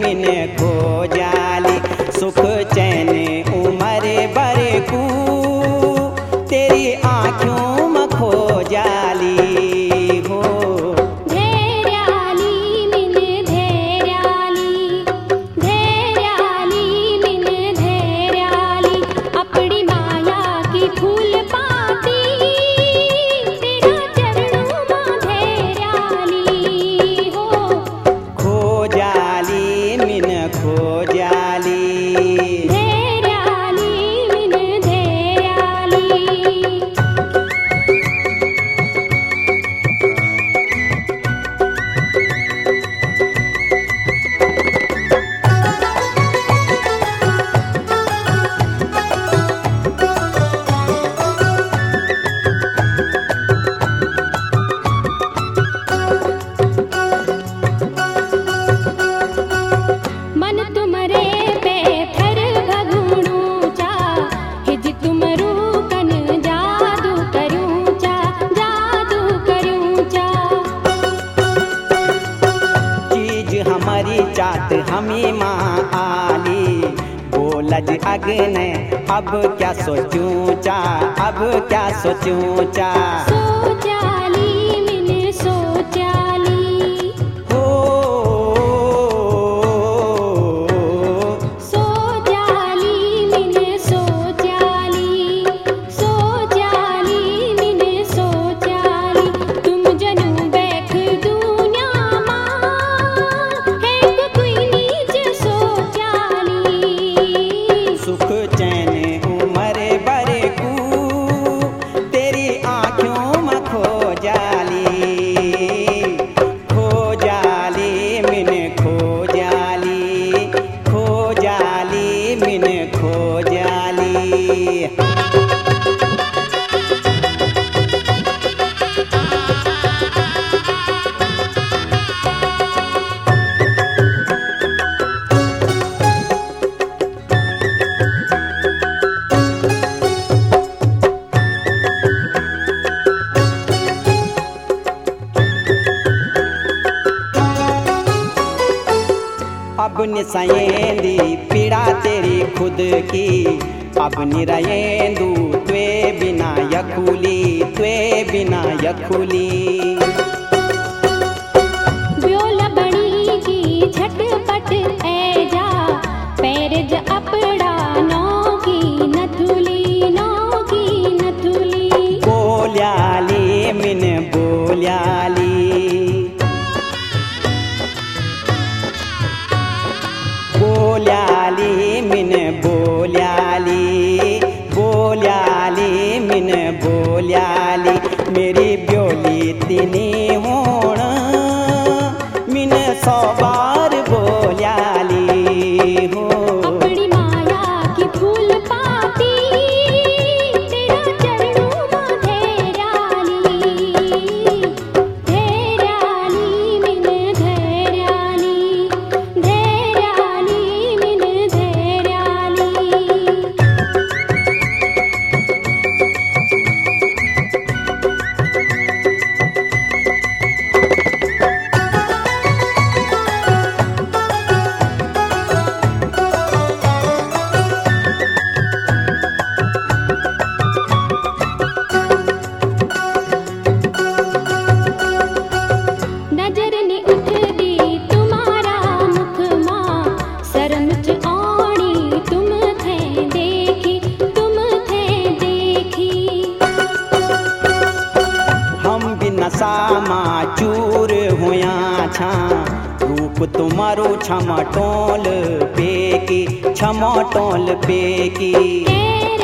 मिन खो जाली। सुख चैन उमर भर को तेरी आँखों में खो जाली हो। धैर्याली मिन धैर्याली, धैर्याली मिन धैर्याली, अपनी माया की फूल पाती तेरा चरणों में धैर्याली हो। खो जाली मिन खो जाली। धैर्याली मिन धैर्याली। मन तुमरे पे थर भगुणूचा, हिज तुमरू कन जादू करूचा, जादू करूचा। चीज हमारी चात हमें माँ आली। बोलज अग्ने अब क्या सोचूचा, अब क्या सोचूचा। सोचाली मिन सोचाली, हो सोचाली मिन सोचाली, सोचाली मिन सोचाली। तुम जनु बैठ दुनिया मां, है कोई नीच सोचाली। सुख चैन उमर भर को तेरी आँखों में खो जाली। खो जाली मिन खो जाली, खो जाली मिन खो जाली। अब निसयेंदी पीड़ा तेरी खुद की, अब निरयेंदू त्वे बिना यखुली, त्वे बिना यखुली। ब्योल बणी की झटपट ऐ जा, पैरज अपड़ा नौ की नथुली, नौ की नथुली। बोल्याली मिन बोल्याली। बोल्याली मिन बोल्याली, बोल्याली मिन बोल्याली। मेरी ब्योली तिनी होण मिन 100 बार बोल्याली हो। अपनी माया की फूल पाती तेरा चरणों में धैर्याली। धैर्याली मिन धैर्याली, धैर्याली मिन धैर्याली। नजर ने उठ दी तुम्हारा मुख मां, शर्म च आणी तुम थे देखी, तुम थे देखी। हम भी नशा मां चूर हुया छा, रूप तुम्हारो छमटोल पेकी, छमटोल पेकी।